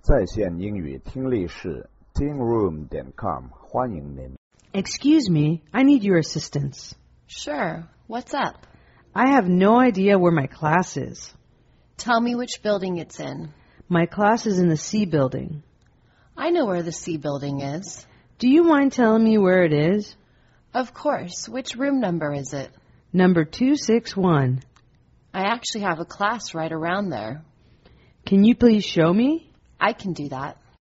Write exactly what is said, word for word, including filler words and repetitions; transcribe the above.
在线英语听力室 teen room 点 com 欢迎您。 Excuse me, I need your assistance. Sure. What's up? I have no idea where my class is. Tell me which building it's in. My class is in the C building. I know where the C building is. Do you mind telling me where it is? Of course. Which room number is it? Number two six one. I actually have a class right around there. Can you please show me? I can do that.